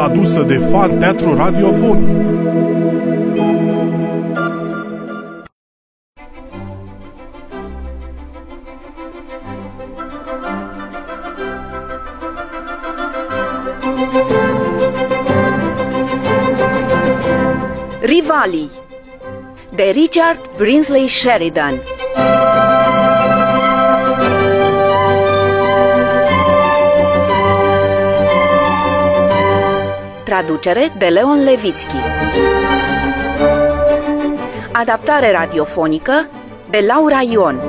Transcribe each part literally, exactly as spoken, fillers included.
adusă de Fan Teatru Radiofonic. Rivalii de Richard Brinsley Sheridan. Traducere de Leon Levitsky. Adaptare radiofonică de Laura Ion.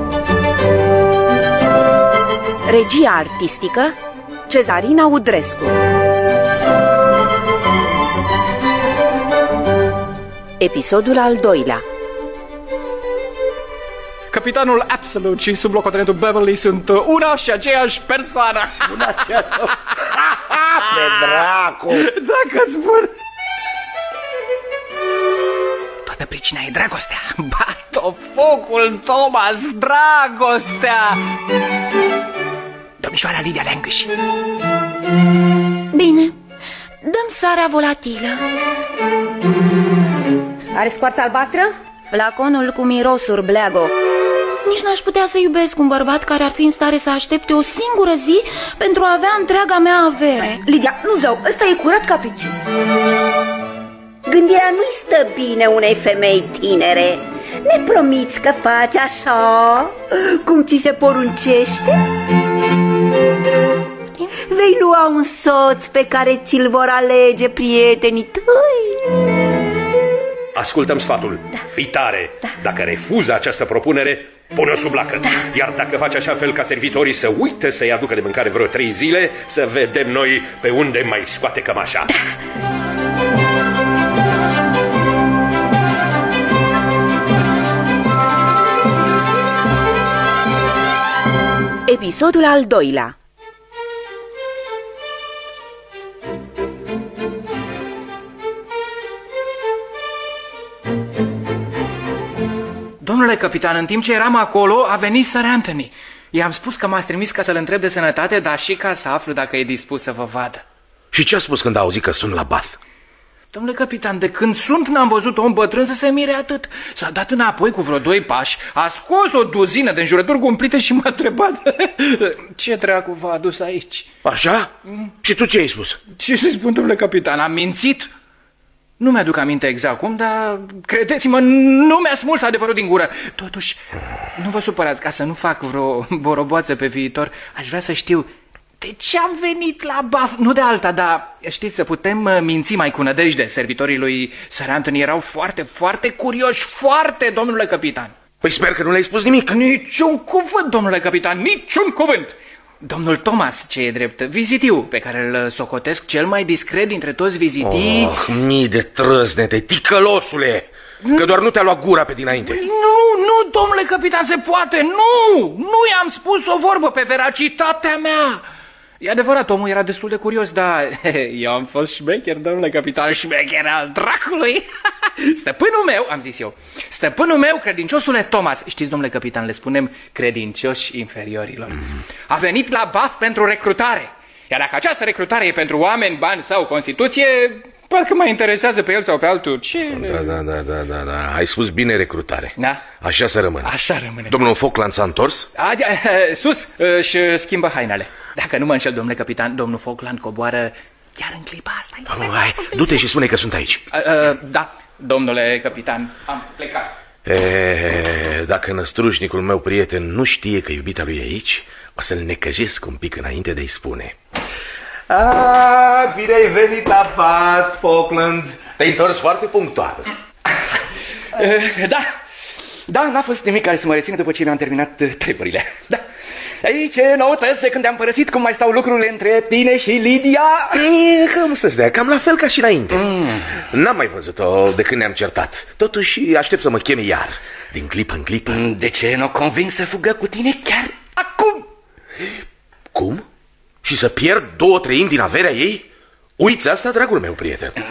Regia artistică Cezarina Udrescu. Episodul al doilea. Capitanul Absolut și sublocotenentul Beverly sunt una și aceeași persoană. Una și aceeași... Pe dracu! Dacă spun... Toată pricina e dragostea. Bat-o focul, Thomas, dragostea. Domnișoara Lidia Leangâș. Bine, dăm sarea volatilă. Are scoarță albastră? Flaconul cu mirosuri, bleago. Nici n-aș putea să iubesc un bărbat care ar fi în stare să aștepte o singură zi pentru a avea întreaga mea avere. Lidia, nu zău, ăsta e curat ca piciun. Gândirea nu-i stă bine unei femei tinere. Ne promiți că faci așa cum ți se poruncește? Vei lua un soț pe care ți-l vor alege prietenii tăi. Ascultăm sfatul, da. Fii tare, da. Dacă refuză această propunere, pune-o sub lacă, da. Iar dacă faci așa fel ca servitorii să uite să-i aducă de mâncare vreo trei zile, să vedem noi pe unde mai scoate cămașa, da. Episodul al doilea. Domnule capitan, în timp ce eram acolo, a venit Sir Anthony. I-am spus că m-ați trimis ca să-l întreb de sănătate, dar și ca să aflu dacă e dispus să vă vadă. Și ce a spus când a auzit că sunt la Bath? Domnule capitan, de când sunt n-am văzut om bătrân să se mire atât. S-a dat înapoi cu vreo doi pași, a scos o duzină de înjurături cumplite și m-a întrebat ce dracu v-a adus aici. Așa? Mm. Și tu ce ai spus? Ce să spun, domnule capitan, am mințit? Nu mi-aduc aminte exact cum, dar credeți-mă, nu mi-a smuls adevărul din gură. Totuși, nu vă supărați, ca să nu fac vreo boroboață pe viitor, aș vrea să știu de ce am venit la Bath, nu de alta, dar știți, să putem minți mai cu nădejde. Servitorii lui Sir Anthony erau foarte, foarte curioși, foarte, domnule capitan. Păi sper că nu le-ai spus nimic. Niciun cuvânt, domnule capitan, niciun cuvânt. Domnul Thomas, ce e drept, vizitiu, pe care îl socotesc cel mai discret dintre toți vizitii... Oh, mii de trăznete, ticălosule! Că doar nu te-a luat gura pe dinainte. Nu, nu, domnule capitan, se poate, nu! Nu i-am spus o vorbă pe veracitatea mea! E adevărat, omul era destul de curios, dar eu am fost șmecher, domnule capitan, șmecher al dracului. Stăpânul meu, am zis eu, stăpânul meu, credinciosule Thomas, știți, domnule capitan, le spunem credincioși inferiorilor, a venit la Bath pentru recrutare. Iar dacă această recrutare e pentru oameni, bani sau Constituție, parcă mă interesează pe el sau pe altul. Ce? Da, da, da, da, da, da. Ai spus bine recrutare. Da. Așa să rămână. Așa rămâne. Domnul Falkland s-a întors? A, sus, și schimbă hainele. Dacă nu mă înșel, domnule capitan, domnul Falkland coboară chiar în clipa asta. Oh, hai, du-te și spune că sunt aici. A, a, da, domnule capitan, am plecat. E, dacă năstrușnicul meu prieten nu știe că iubita lui e aici, o să-l necăjesc un pic înainte de-i spune. Ah, bine ai venit la Bath, Falkland. Te-ai întors foarte punctual. Da, da, n-a fost nimic care să mă rețină după ce mi-am terminat treburile. Da. Ei, ce noutăți de când te-am părăsit, cum mai stau lucrurile între tine și Lidia? E, cum să stea, cam la fel ca și înainte. mm. N-am mai văzut-o de când ne-am certat. Totuși aștept să mă cheme iar, din clipă în clipă. De ce nu o convins să fugă cu tine chiar acum? Cum? Și să pierd două treimi din averea ei? Uiți asta, dragul meu prieten.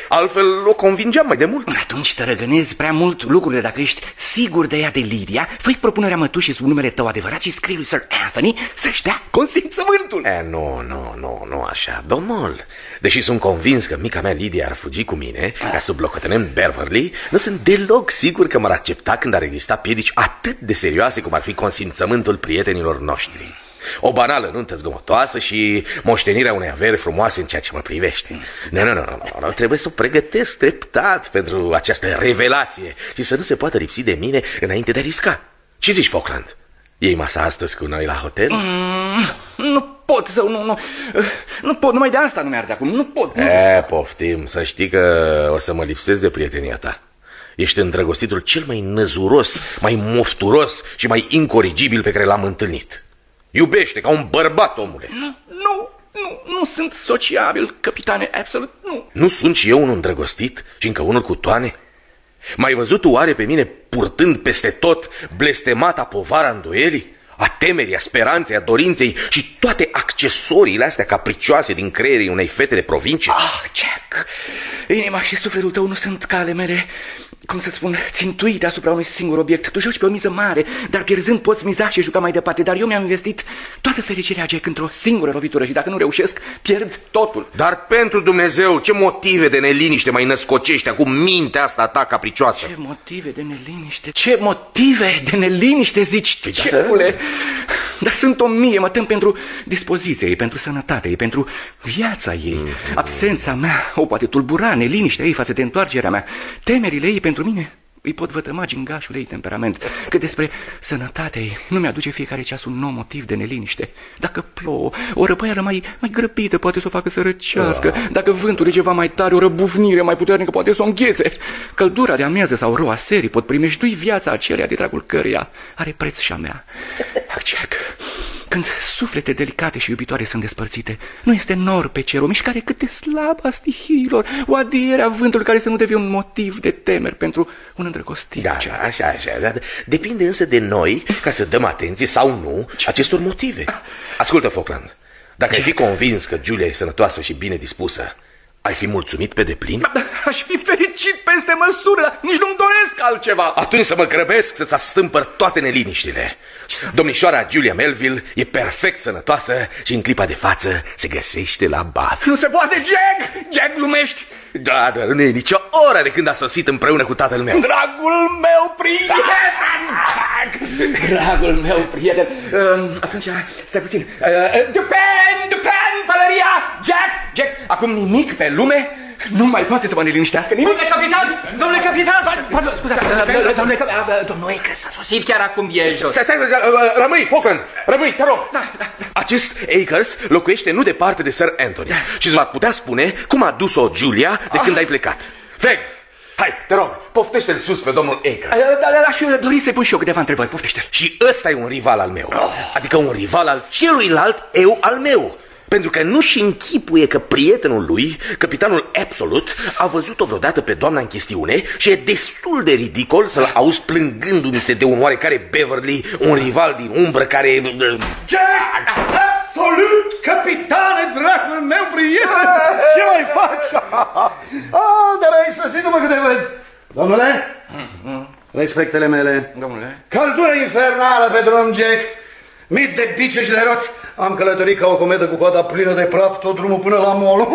Altfel o convingeam mai de mult. Atunci te răgănezi prea mult lucrurile. Dacă ești sigur de ea, de Lydia, fă-i propunerea mătușii sub numele tău adevărat și scrie lui Sir Anthony să-și dea consimțământul. E, nu, nu, nu, nu așa, domnul. Deși sunt convins că mica mea Lydia ar fugi cu mine ca să blocătănem Beverly, nu sunt deloc sigur că m-ar accepta când ar exista piedici atât de serioase cum ar fi consimțământul prietenilor noștri. O banală nuntă zgomotoasă și moștenirea unei averi frumoase în ceea ce mă privește. Nu, nu, nu, nu, nu, trebuie să o pregătesc treptat pentru această revelație și să nu se poată lipsi de mine înainte de a risca. Ce zici, Falkland? Iei masa astăzi cu noi la hotel? Mm, nu pot să... Nu, nu, nu pot, numai de asta nu mi-ar de acum, nu pot. Nu. E, poftim, să știi că o să mă lipsesc de prietenia ta. Ești îndrăgostitul cel mai năzuros, mai mofturos și mai incorrigibil pe care l-am întâlnit. Iubește ca un bărbat, omule. Nu, nu, nu, nu sunt sociabil, capitane, absolut nu. Nu sunt și eu un îndrăgostit și încă unul cu toane? M-ai văzut oare pe mine purtând peste tot blestemata povara îndoielii, a temerii, a speranței, a dorinței și toate accesoriile astea capricioase din creierii unei fete de provincie? Ah, Jack, inima și sufletul tău nu sunt ca ale mele, cum să spun, țintuite asupra unui singur obiect. Tu joci pe o miză mare, dar pierzând poți miza și juca mai departe. Dar eu mi-am investit toată fericirea, Jack, într-o singură lovitură și dacă nu reușesc, pierd totul. Dar pentru Dumnezeu, ce motive de neliniște mai născocești acum mintea asta ta capricioasă? Ce motive de neliniște? Ce motive de neliniște, zici, cerule? Dar sunt o mie, mă tem pentru dispoziția ei, pentru sănătatea ei, pentru viața ei. Mm-hmm. Absența mea o poate tulbura, neliniștea ei față de întoarcerea mea, temerile ei pentru mine îi pot vătăma gingașul ei temperament. Că despre sănătatea ei nu mi-aduce fiecare ceas un nou motiv de neliniște. Dacă plouă, o răpăială mai, mai grăbită poate să o facă să răcească. Oh. Dacă vântul e ceva mai tare, o răbufnire mai puternică poate să o înghețe. Căldura de amiază sau roa serii pot primejdui viața aceea de dragul căreia are preț și a mea. Jack, când suflete delicate și iubitoare sunt despărțite, nu este nor pe cer, o mișcare cât de slabă a stihiilor, o adiere a vântului care să nu devie un motiv de temeri pentru un îndrăgostit. Da, da, așa, așa, da, depinde însă de noi ca să dăm atenție sau nu acestor motive. Ascultă, Falkland, dacă ai fi convins că Julia e sănătoasă și bine dispusă, ai fi mulțumit pe deplin? Da, aș fi fericit peste măsură, dar nici nu-mi doresc altceva. Atunci să mă grăbesc să-ți astâmpăr toate neliniștile. Domnișoara Julia Melville e perfect sănătoasă și în clipa de față se găsește la Bath. Nu se poate, Jack! Jack, glumești? Da, dar nu e nicio oră de când a sosit împreună cu tatăl meu. Dragul meu prieten! Jack! Dragul meu prieten! Uh, atunci, stai puțin. Uh, Dupin! Dupin! Valeria! Jack! Jack! Acum nimic pe lume nu mai poate să mă neliniștească nimic. Domnule capitan! Domnule capitan! Pardon, scuzați. Domnule capitan! Domnul Acre s-a sosit chiar acum e jos. Stai, stai, rămâi, Falkland! Rămâi, te rog! Da, da, da. Acest Acres locuiește nu departe de Sir Anthony. Da. Și îți va putea spune cum a dus-o Julia de ah. când ai plecat. Feg! Hai, te rog, poftește-l sus pe domnul Acres. Da, da, aș dori să-i pun și eu câteva întrebări, poftește-l. Și ăsta e un rival al meu. Oh. Adică un rival al celuilalt eu al meu. Pentru că nu-și închipuie că prietenul lui, capitanul Absolut, a văzut-o vreodată pe doamna în chestiune și e destul de ridicol să-l auzi plângându-se de un oarecare Beverly, un rival din umbră care... Jack! Absolut, capitane, dragul meu prieten! Ce mai faci? Ah, dar ai sosit-o-mă că te văd. Domnule, respectele mele. Domnule. Căldură infernală pe drum, Jack. Mii de bice și de roți. Am călătorit ca o cometă cu coada plină de praf tot drumul până la molo.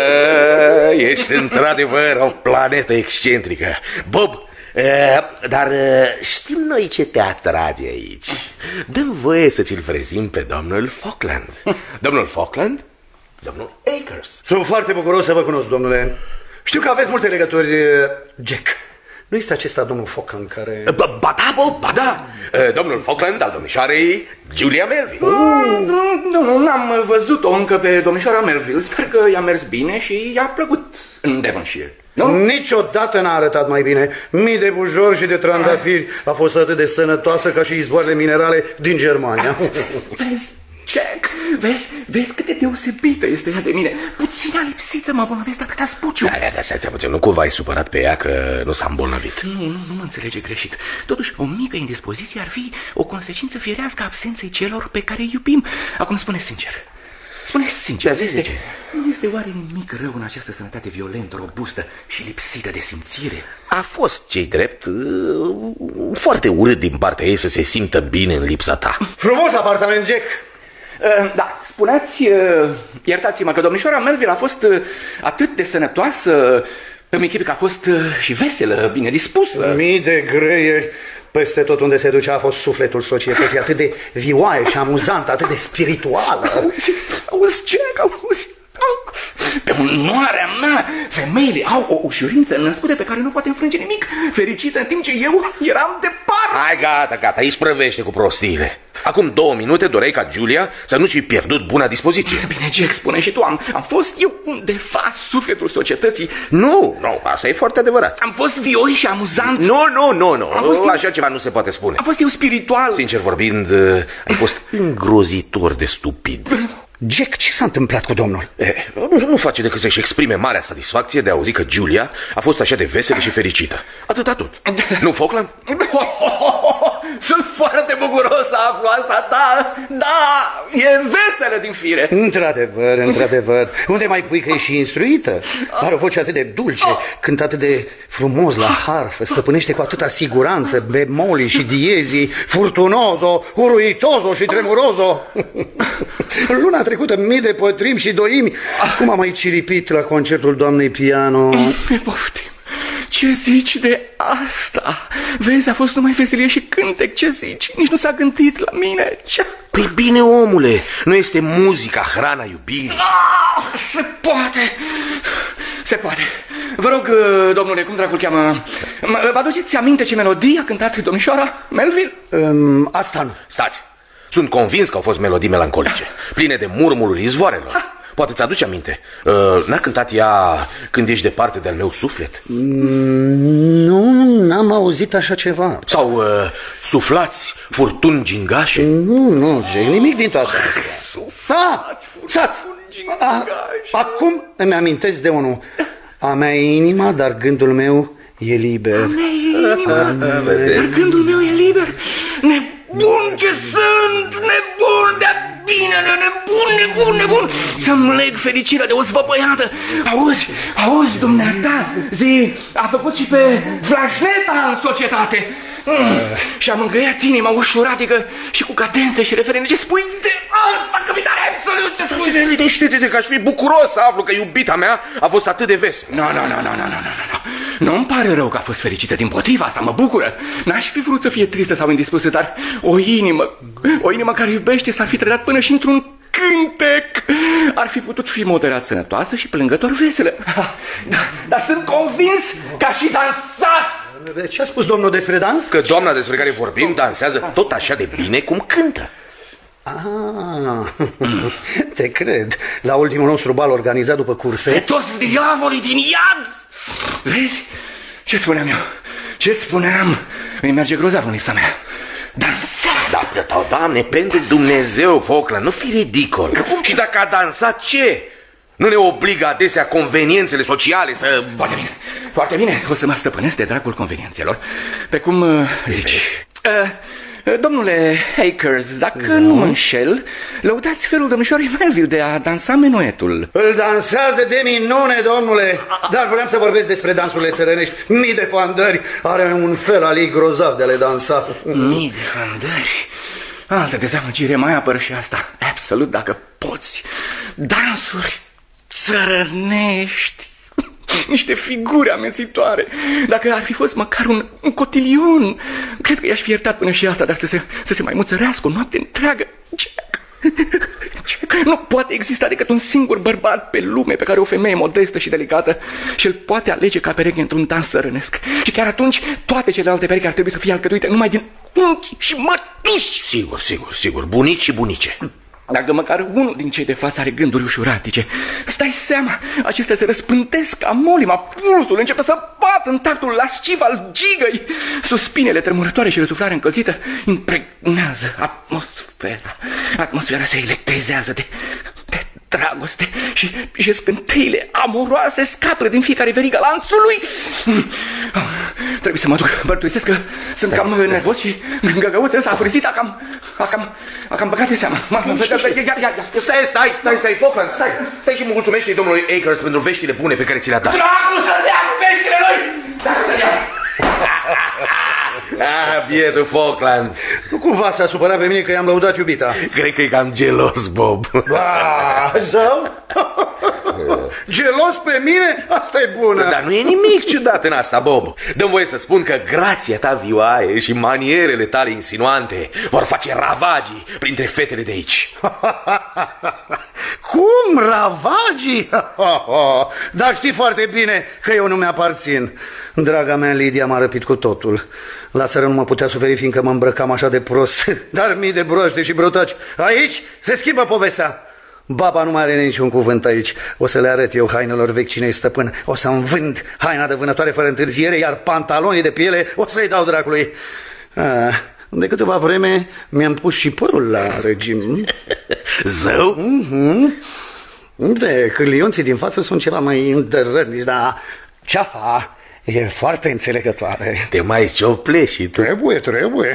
A, ești într-adevăr o planetă excentrică. Bob, a, dar știm noi ce te atrage aici. Dă-mi voie să ți-l prezint pe domnul Falkland. Domnul Falkland, domnul Acres. Sunt foarte bucuros să vă cunosc, domnule. Știu că aveți multe legături, Jack. Nu este acesta domnul Falkland care... Ba, ba da, Bob, ba da. Domnul Falkland al domnișoarei Julia Melville. Nu, nu, n-am văzut-o încă pe domnișoara Melville. Sper că i-a mers bine și i-a plăcut în Devonshire. Nu? Niciodată n-a arătat mai bine. Mii de bujori și de trandafiri. A fost atât de sănătoasă ca și izvoarele minerale din Germania. Vezi, Jack, vezi, vezi cât de deosebită este ea de mine. Puțin a lipsit să mă îmbolnăvesc de atâta spuciu. Da, da, da, stai puțin, nu cumva ai supărat pe ea că nu s-a îmbolnăvit. Nu, nu, nu mă înțelege greșit. Totuși, o mică indispoziție ar fi o consecință firească a absenței celor pe care îi iubim. Acum spune sincer, Spune-ți sincer, Da, este, nu este oare nimic rău în această sănătate violentă, robustă și lipsită de simțire? A fost, ce-i drept, foarte urât din partea ei să se simtă bine în lipsa ta. Frumos apartament, Jack. Uh, da, spuneați, uh, iertați-mă că domnișoara Melville a fost uh, atât de sănătoasă, îmi închipui că a fost uh, și veselă, bine dispusă. Mii de greieri. Peste tot unde se ducea a fost sufletul societății, atât de vioaie și amuzantă, atât de spirituală. Auzi, auzi, Jack, auzi. Pe onoarea mea, femeile au o ușurință născută pe care nu poate înfrânge nimic, fericită în timp ce eu eram departe. Hai, gata, gata, îi sprăvește cu prostiile. Acum două minute doreai ca Giulia să nu-ți fi pierdut buna dispoziție. Bine, Jack, spune și tu, am, am fost eu un de fapt sufletul societății. Nu, nu, asta e foarte adevărat. Am fost vioi și amuzant. Nu, nu, nu, nu, Am fost așa eu... ceva nu se poate spune. Am fost eu spiritual. Sincer vorbind, ai fost îngrozitor de stupid. Jack, ce s-a întâmplat cu domnul? Eh, nu, nu face decât să-și exprime marea satisfacție de a auzi că Giulia a fost așa de veselă și fericită. Atât, atât. Nu, Falkland? Sunt foarte bucuros să aflu asta, da, da, e veselă din fire. Într-adevăr, într-adevăr. Unde mai pui că e și instruită? Are o voce atât de dulce, cântă atât de frumos la harfă, stăpânește cu atâta siguranță bemolii și diezii, furtunoso, uruitoso și tremuroso. Luna trecută mii de pătrimi și doimi. Cum am mai ciripit la concertul doamnei piano. Poftim. Ce zici de asta? Vezi, a fost numai veselie și cântec. Ce zici? Nici nu s-a gândit la mine. Ce? Păi bine, omule, nu este muzica hrana iubirii? Ah, se poate. Se poate. Vă rog, domnule, cum dracul cheamă? Vă aduceți aminte ce melodie a cântat domnișoara Melville? Um, asta nu. Stați. Sunt convins că au fost melodii melancolice, pline de murmurul izvoarelor. Poate ți aduce aminte. uh, N-a cântat ea Când ești departe de-al meu suflet? Mm, nu, n-am auzit așa ceva. Sau uh, Suflați furtuni gingașe? Nu, nu, nimic din toate astea. Suflați furtuni gingașe. Acum îmi amintesc de unul. A mea e inima, dar gândul meu e liber. A mea e inima, dar gândul meu e liber. Nebun ce sunt, nebun de bine, nebun, nebun, nebun. Să-mi leg fericirea de o zvăpăiată. Auzi, auzi, dumneata, zi, a făcut și pe flașneta în societate. Mm. Și am îngăiat inima ușuratică și cu cadențe și referente. Ce spui de asta, capitane, absolut, ce spui? Liniște-te că aș fi bucuros să aflu că iubita mea a fost atât de veselă. Nu, nu, nu, nu, nu, nu, nu. Nu-mi pare rău că a fost fericită, dimpotriva, asta mă bucură. N-aș fi vrut să fie tristă sau indispusă, dar o inimă, o inimă care iubește s-ar fi trădat până și într-un cântec. Ar fi putut fi moderat sănătoasă și plângător veselă. Dar da, sunt convins că a și dansat. Ce a spus domnul despre dans? Că doamna despre care vorbim dansează tot așa de bine cum cântă. Ah, te cred. La ultimul nostru bal organizat după curse. Pe toți diavolii din iad. Vezi? Ce spuneam eu? Ce-ți spuneam? Îi merge grozav în lipsa mea. Dansează! Da, da, Doamne, pentru Dumnezeu, Falkland, nu fi ridicol. Și dacă a dansat, ce? Nu ne obligă adesea conveniențele sociale să... Foarte bine, foarte bine. O să mă stăpânesc de dragul conveniențelor. Pe cum uh, zici. Uh, Domnule Akers, dacă no. nu mă înșel, lăudați felul domnișoarei Melville de a dansa menuetul. Îl dansează de minune, domnule. Dar vreau să vorbesc despre dansurile țărănești. Mii de fandări, are un fel al ei grozav de a le dansa. Mii de fandări? Altă dezamăgire, mai apără și asta. Absolut, dacă poți. Dansuri țărănești. Niște figuri amețitoare. Dacă ar fi fost măcar un, un cotilion, cred că i-aș fi iertat până și asta, dar să se, să se mai muțărească o noapte întreagă. Jack, Jack, nu poate exista decât un singur bărbat pe lume pe care o femeie modestă și delicată și îl poate alege ca pereche într-un dans sărănesc. Și chiar atunci toate celelalte perechi ar trebui să fie alcătuite numai din unchi și mătuși. Sigur, sigur, sigur, bunici și bunice. Dacă măcar unul din cei de față are gânduri ușuratice, stai seama, acestea se răspântesc ca molima, pulsul începe să bată în tactul lasciv al gigăi. Suspinele tremurătoare și răsuflarea încălzită impregnează atmosfera. Atmosfera se electrizează de, de dragoste și, și scânteile amoroase scapă din fiecare verigă lanțului. trebuie să mă duc. Mărturisesc că sunt cam nervos și găgăuțul ăsta a furisit, a cam, a cam, a cam băgat de seama. Stai, stai, stai, stai, Falkland, stai. Stai și mulțumește-i domnului Akers pentru veștile bune pe care ți le-a dat. Dracu să dea cu veștile lui! Dracu să dea! Ah, bietul Falkland. Nu cumva s-a supărat pe mine că i-am lăudat iubita. Cred că e cam gelos, Bob. Ba, zău? Gelos pe mine? Asta e bună. Dar nu e nimic ciudat în asta, Bob. Dă-mi voie să spun că grația ta vioaie și manierele tale insinuante vor face ravagii printre fetele de aici. Cum ravagii? Dar știi foarte bine că eu nu mi-aparțin. Draga mea, Lidia m-a răpit cu totul. La țară nu mă putea suferi fiindcă mă îmbrăcam așa de prost. Dar mii de broaște și brotaci. Aici se schimbă povestea. Baba nu mai are niciun cuvânt aici. O să le arăt eu hainelor vechi cine-i stăpân. O să-mi vând haina de vânătoare fără întârziere, iar pantalonii de piele o să-i dau dracului. Ah, de câteva vreme mi-am pus și părul la regim. Zău? Mm-hmm. De cârlionții din față sunt ceva mai îndărătnici, dar ceafa e foarte înțelegătoare. Te mai cioplești și tu. Trebuie, trebuie.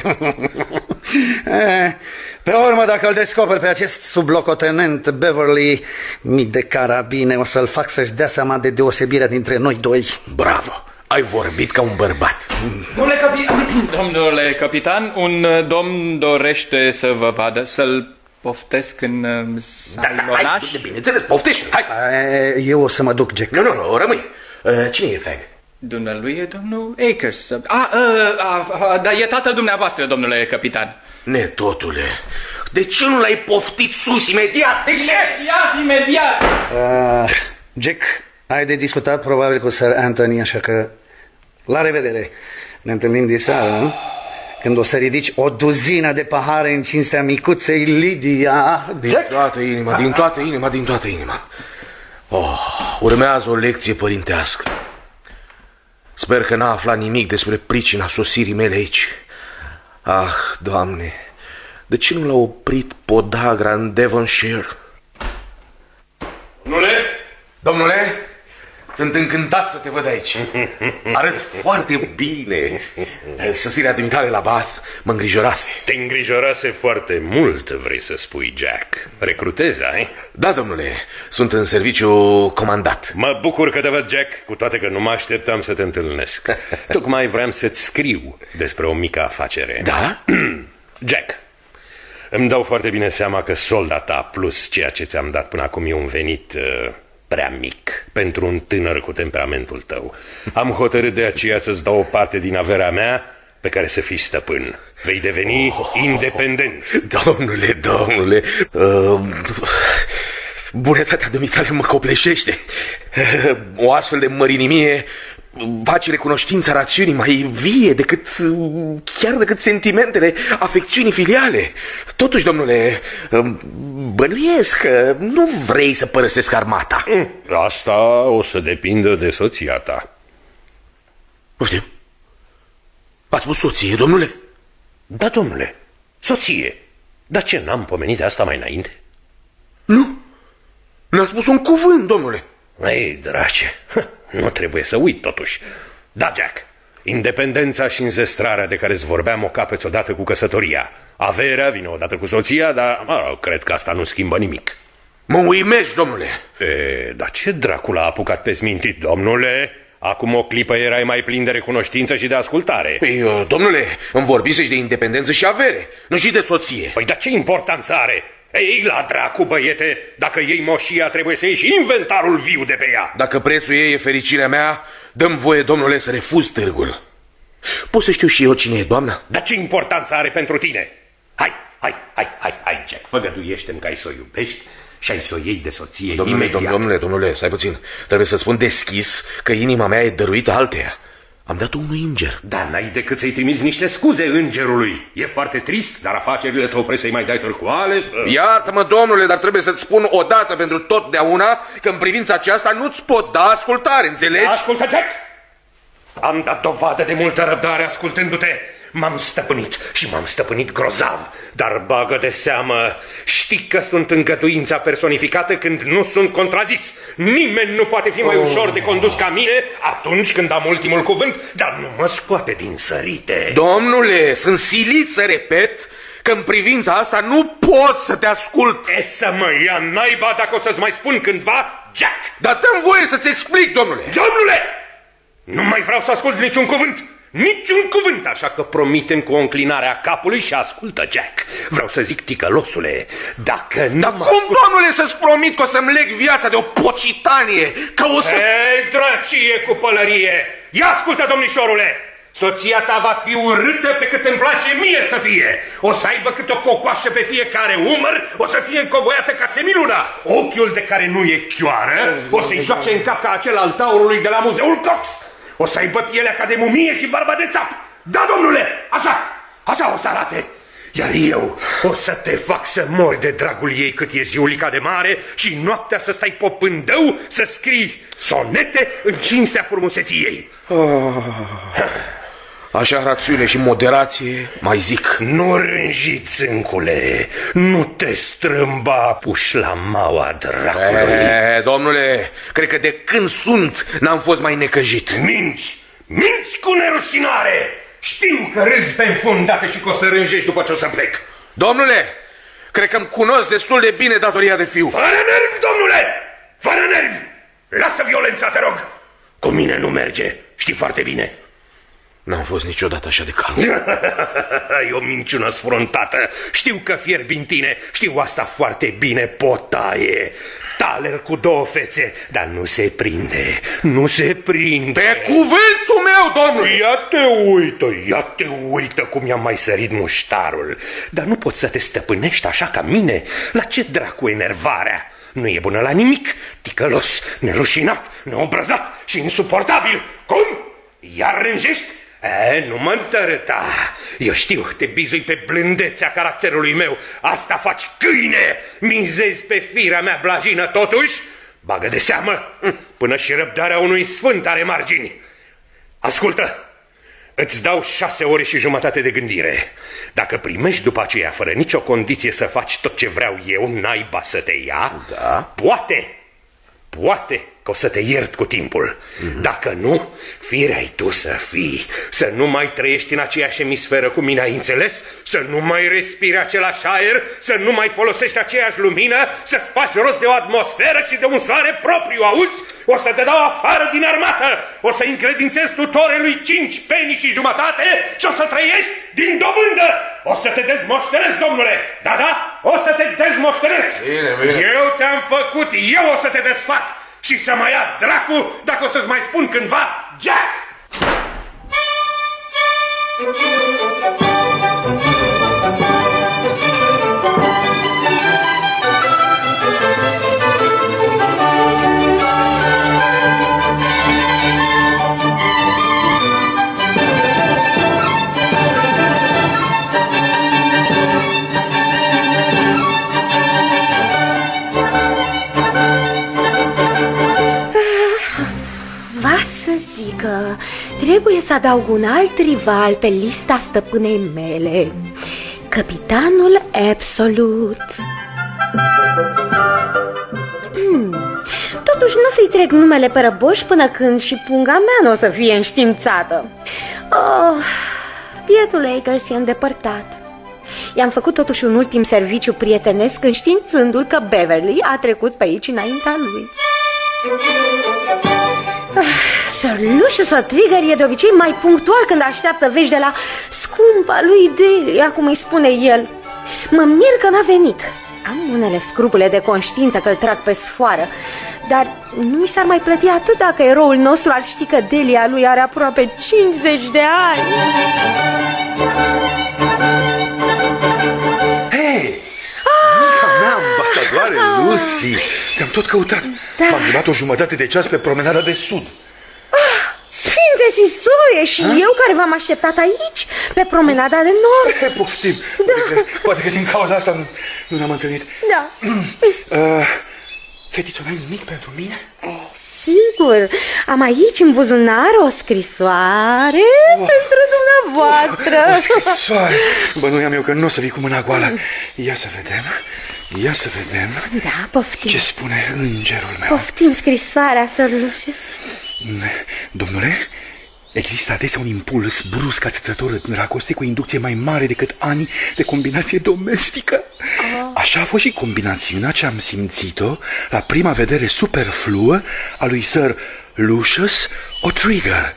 Pe urmă, dacă îl descoper pe acest sublocotenent Beverly, mii de carabine, o să-l fac să-și dea seama de deosebirea dintre noi doi. Bravo, ai vorbit ca un bărbat. Domnule, capi... Domnule capitan, un domn dorește să vă vadă, să-l poftesc în salonaș. Da, da, bineînțeles, poftește, hai. Eu o să mă duc, Jack. Nu, nu, nu, rămâi. Cine e Fag? Dumnealui e domnul Akers. A, a, a, a, da, e tatăl dumneavoastră, domnule capitan. Netotule, de ce nu l-ai poftit sus imediat? De ce? Imediat, imediat! Uh, Jack, ai de discutat probabil cu Sir Anthony, așa că la revedere. Ne întâlnim de seară, când o să ridici o duzină de pahare în cinstea micuței Lidia. Din Jack? toată inima, din toată inima, din toată inima. Oh, urmează o lecție părintească. Sper că n-a aflat nimic despre pricina sosirii mele aici. Ah, Doamne, de ce nu l-a oprit podagra în Devonshire? Domnule? Domnule, sunt încântat să te văd aici. Arăți foarte bine. Sosirea dumitale la Bath mă îngrijorase. Te îngrijorase foarte mult, vrei să spui, Jack. Recrutezi, ai? Da, domnule, sunt în serviciu comandat. Mă bucur că te văd, Jack, cu toate că nu mă așteptam să te întâlnesc. Tocmai vreau să-ți scriu despre o mică afacere. Da? Jack, îmi dau foarte bine seama că solda ta plus ceea ce ți-am dat până acum e un venit uh, prea mic pentru un tânăr cu temperamentul tău. Am hotărât de aceea să-ți dau o parte din averea mea pe care să fii stăpân. Vei deveni oh, independent. Domnule, domnule, uh, bunătatea dumitale mă copleșește. Uh, o astfel de mărinimie face recunoștința rațiunii mai vie decât, chiar decât sentimentele afecțiunii filiale. Totuși, domnule, bănuiesc că nu vrei să părăsesc armata. Asta o să depindă de soția ta. Poftim? Ați spus soție, domnule? Da, domnule, soție. Dar ce, n-am pomenit de asta mai înainte? Nu, n-ați spus un cuvânt, domnule. Ei, drace, nu trebuie să uit totuși. Da, Jack, independența și înzestrarea de care îți vorbeam o capeți odată cu căsătoria. Averea vine odată cu soția, dar mă rog, cred că asta nu schimbă nimic. Mă uimești, domnule. E, dar ce dracu l-a apucat pe smintit, domnule? Acum o clipă erai mai plin de recunoștință și de ascultare. Păi, domnule, îmi vorbisești de independență și avere, nu și de soție. Păi, dar ce importanță are? Ei, la dracu, băiete, dacă iei moșia, trebuie să iei și inventarul viu de pe ea. Dacă prețul ei e fericirea mea, dă-mi voie, domnule, să refuz târgul. Pot să știu și eu cine e doamna? Dar ce importanță are pentru tine? Hai, hai, hai, hai, hai, Jack, făgăduiește-mi că ai să o iubești și ai să o iei de soție domnule, imediat. Domnule, domnule, stai puțin, trebuie să spun deschis că inima mea e dăruită alteia. Am dat unui înger. Da, n-ai decât să-i trimiți niște scuze îngerului. E foarte trist, dar afacerile te opresc să-i mai dai târcoale. Iartă-mă, domnule, dar trebuie să-ți spun odată pentru totdeauna că în privința aceasta nu-ți pot da ascultare, înțelegi? Ascultă, Jack! Am dat dovadă de multă răbdare ascultându-te. M-am stăpânit și m-am stăpânit grozav. Dar bagă de seamă, știi că sunt îngăduința personificată când nu sunt contrazis. Nimeni nu poate fi mai ușor de condus ca mine atunci când am ultimul cuvânt, dar nu mă scoate din sărite. Domnule, sunt silit să repet că în privința asta nu pot să te ascult. E să mă ia naiba dacă o să-ți mai spun cândva, Jack! Dar dă-mi voie să-ți explic, domnule. Domnule! Nu mai vreau să ascult niciun cuvânt. Niciun cuvânt, așa că promite cu o înclinare a capului și ascultă, Jack. Vreau să zic, ticălosule, dacă nu... Dar mă... cum, domnule, să-ți promit că o să-mi leg viața de o pocitanie? Că o să... Ei, drăcie cu pălărie! Ia ascultă, domnișorule! Soția ta va fi urâtă pe cât îmi place mie să fie. O să aibă cât o cocoașă pe fiecare umăr, o să fie încovoiată ca semiluna. Ochiul de care nu e chioară o să-i joace în cap ca acel al taurului de la Muzeul Cox. O să aibă pielea ca de mumie și barba de țap. Da, domnule, așa, așa o să arate. Iar eu o să te fac să mori de dragul ei cât e ziulica de mare și noaptea să stai popândău să scrii sonete în cinstea frumuseții ei. Oh. Așa, rațiune și moderație, mai zic. Nu rânji, țâncule, nu te strâmba pușlamaua dracului. E, domnule, cred că de când sunt n-am fost mai necăjit. Minți, minți cu nerușinare. Știu că râzi pe înfundată și că o să rânjești după ce o să plec. Domnule, cred că îmi cunosc destul de bine datoria de fiu. Fără nervi, domnule, fără nervi. Lasă violența, te rog. Cu mine nu merge, știi foarte bine. N-am fost niciodată așa de calm. E o minciună sfruntată. Știu că fierbi în tine. Știu asta foarte bine, potaie. Taler cu două fețe, dar nu se prinde. Nu se prinde. Pe cuvântul meu, domnule. Ia te uită, ia te uită cum i-am mai sărit muștarul. Dar nu poți să te stăpânești așa ca mine. La ce dracu enervarea? Nu e bună la nimic. Ticălos, nerușinat, neobrăzat și insuportabil. Cum? Iar rânjești? E, nu mă întărâta. Eu știu, te bizui pe blândețea caracterului meu. Asta faci, câine. Mizezi pe firea mea blajină. Totuși, bagă de seamă, până și răbdarea unui sfânt are margini. Ascultă, îți dau șase ore și jumătate de gândire. Dacă primești după aceea fără nicio condiție să faci tot ce vreau eu, naiba să te ia, da. Poate, poate că o să te iert cu timpul. Mm-hmm. Dacă nu, fire-ai tu să fii. Să nu mai trăiești în aceeași emisferă cu mine, ai înțeles? Să nu mai respiri același aer, să nu mai folosești aceeași lumină, să-ți faci rost de o atmosferă și de un soare propriu, auzi? O să te dau afară din armată, o să încredințez tutorelui cinci penii și jumătate și o să trăiești din dobândă. O să te dezmoștenesc, domnule. Da, da, o să te dezmoștenesc. Bine, bine. Eu te-am făcut, eu o să te desfac. Și să mă ia dracu dacă o să-ți mai spun cândva, Jack! Că trebuie să adaug un alt rival pe lista stăpânei mele, Capitanul Absolut. hmm. Totuși nu să-i trec numele pe răboș până când și punga mea nu o să fie înștiințată. Oh, bietul Akers e îndepărtat. I-am făcut totuși un ultim serviciu prietenesc înștiințându-l că Beverly a trecut pe aici înaintea lui. Sir Lucius O'Trigger e de obicei mai punctual când așteaptă vești de la scumpa lui Delia, cum îi spune el. Mă mir că n-a venit. Am unele scrupule de conștiință că îl trag pe sfoară, dar nu mi s-ar mai plăti atât dacă eroul nostru ar ști că Delia lui are aproape cincizeci de ani. Hei! Mica mea ambasadoare, Lucy! Te-am tot căutat. Da. M-am plimat o jumătate de ceas pe promenada de sud. Sfinte Sisoie, și ha? eu care v-am așteptat aici, pe promenada de nord. Poftim, Da. poate, că, poate că din cauza asta nu, nu ne-am întâlnit. Da. uh, Fetiță, n-ai nimic pentru mine? Sigur, am aici în buzunar o scrisoare oh. pentru dumneavoastră. dumneavoastră. O scrisoare. Bănuiam eu că nu o să vii cu mâna goală. Ia să vedem. Ia să vedem. Da, poftim. Ce spune îngerul meu. Poftim scrisoarea, Sir Lucius. Domnule, există adesea un impuls brusc atâțător în dragoste cu inducție mai mare decât ani de combinație domestică. Oh. Așa a fost și combinațiunea ce am simțit-o la prima vedere superfluă a lui Sir Lucius O'Trigger.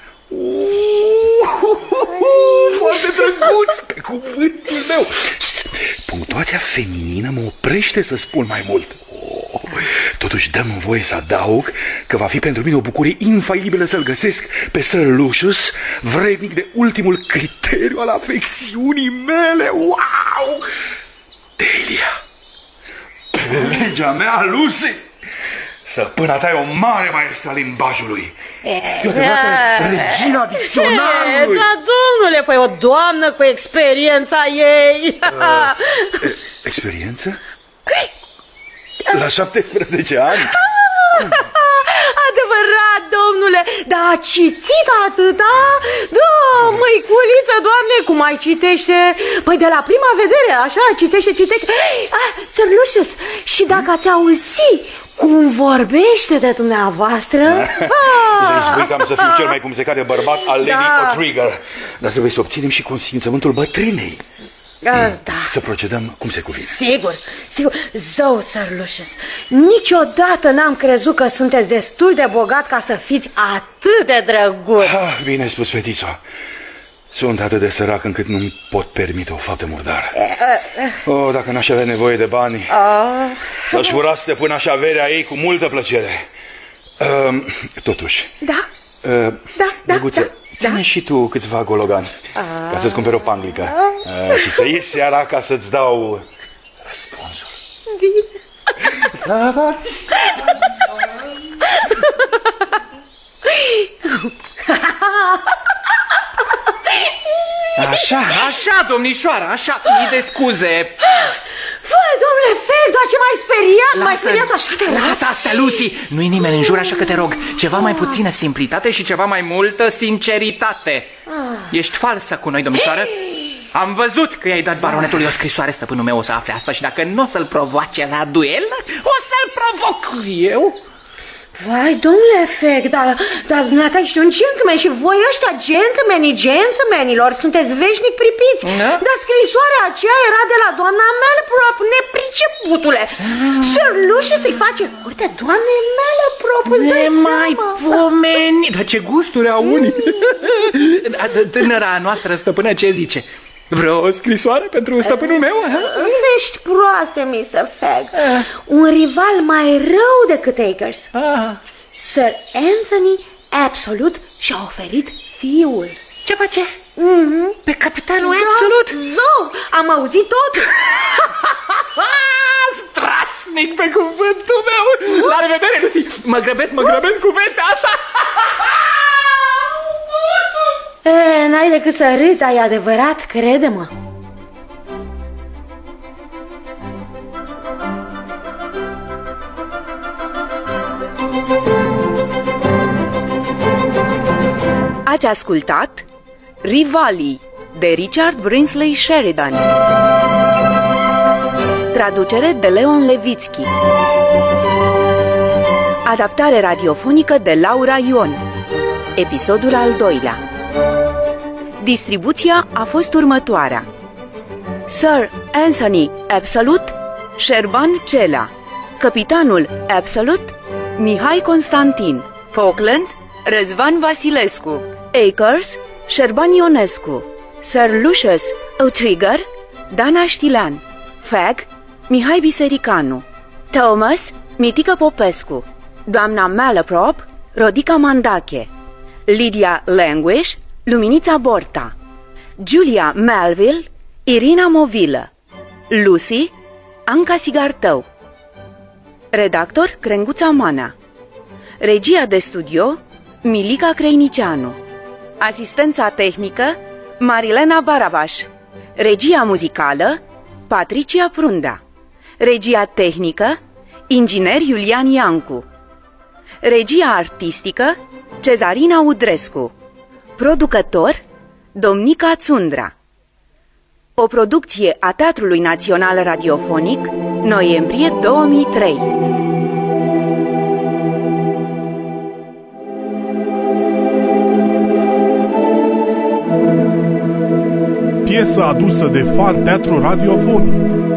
Foarte drăguț, pe cuvântul meu. Punctuația feminină mă oprește să spun mai mult. Oh, totuși dăm voie să adaug că va fi pentru mine o bucurie infailibilă să-l găsesc pe Sir Lucius vrednic de ultimul criteriu al afecțiunii mele. Wow! Delia, pe legea mea, Lucy, stăpâna ta e o mare maestră a limbajului. E o regina dicționarului. Da, domnule, păi o doamnă cu experiența ei. uh, Experiență? La șaptesprezece ani? Adevărat, domnule, dar a citit atâta? Da, măiculiță, doamne, cum ai citește? Păi de la prima vedere, așa, citește, citește. Ah, Sir Lucius, și dacă ați auzit cum vorbește de dumneavoastră? Să-i spui că am să fiu cel mai cum se cade bărbat al Lady da. O'Trigger. Dar trebuie să obținem și consimțământul bătrânei. Da, da. Să procedăm cum se cuvine. Sigur, sigur. Zău, Sir Lucius, niciodată n-am crezut că sunteți destul de bogat ca să fiți atât de drăguț. Ah, bine spus, fetițo. Sunt atât de sărac încât nu-mi pot permite o faptă murdară. Oh, dacă n-aș avea nevoie de bani, s-aș fura stăpâna și averea ei cu multă plăcere. uh, Totuși Da, uh, da, da, drăguță, da. ține da. și tu câțiva gologani ca să-ți cumperi o panglică uh, și să iei seara ca să-ți dau răspunsul. Așa, așa, domnișoara, așa, mii de scuze. Fă, domnule Fel, dar ce mai speriat, mai speriat așa de rău. Lasă astea, Lucy, nu-i nimeni în jur, așa că te rog, ceva mai puțină simplitate și ceva mai multă sinceritate. Ești falsă cu noi, domnișoară. Am văzut că i-ai dat baronetului o scrisoare, stăpânul meu o să afle asta și dacă nu o să-l provoace la duel, o să-l provoc eu. Vai, domnule Feg, dar, dar dumneata ești un gentleman și voi ăștia gentlemanii gentlemanilor sunteți veșnic pripiți. Da? Dar scrisoarea aceea era de la doamna Malprop, nepriceputule. Mm. Sir Lucius să-i face curte doamnei Malprop, ne mai pomeni. Dar ce gusturi au unii. Tânăra noastră stăpână ce zice? Vreo scrisoare pentru stăpânul meu? Ești proaste, mister Feg. uh. Un rival mai rău decât Akers. uh. Sir Anthony absolut și-a oferit fiul. Ce face? Mm-hmm. Pe capitanul da, absolut? Zău, am auzit tot. Strașnic, pe cuvântul meu. La revedere, Lucy. Mă grăbesc, mă grăbesc cu vestea asta. E, n-ai decât să râzi, dar e adevărat, crede-mă. Ați ascultat Rivalii de Richard Brinsley Sheridan. Traducere de Leon Levitsky. Adaptare radiofonică de Laura Ion. Episodul al doilea. Distribuția a fost următoarea: Sir Anthony Absolut, Șerban Cela; Capitanul Absolut, Mihai Constantin; Falkland, Răzvan Vasilescu; Akers, Șerban Ionescu; Sir Lucius O'Trigger, Dana Știlean; Fag, Mihai Bisericanu; Thomas, Mitică Popescu; doamna Malaprop, Rodica Mandache; Lydia Languish, Luminița Borta; Julia Melville, Irina Movilă; Lucy, Anca Sigartău; redactor Crenguța Manea; regia de studio Milica Creinicianu; asistența tehnică Marilena Barabaș; regia muzicală Patricia Prunda; regia tehnică inginer Iulian Iancu; regia artistică Cezarina Udrescu; producător Domnica Țundra. O producție a Teatrului Național Radiofonic, noiembrie două mii trei. Piesă adusă de Fan Teatru Radiofonic.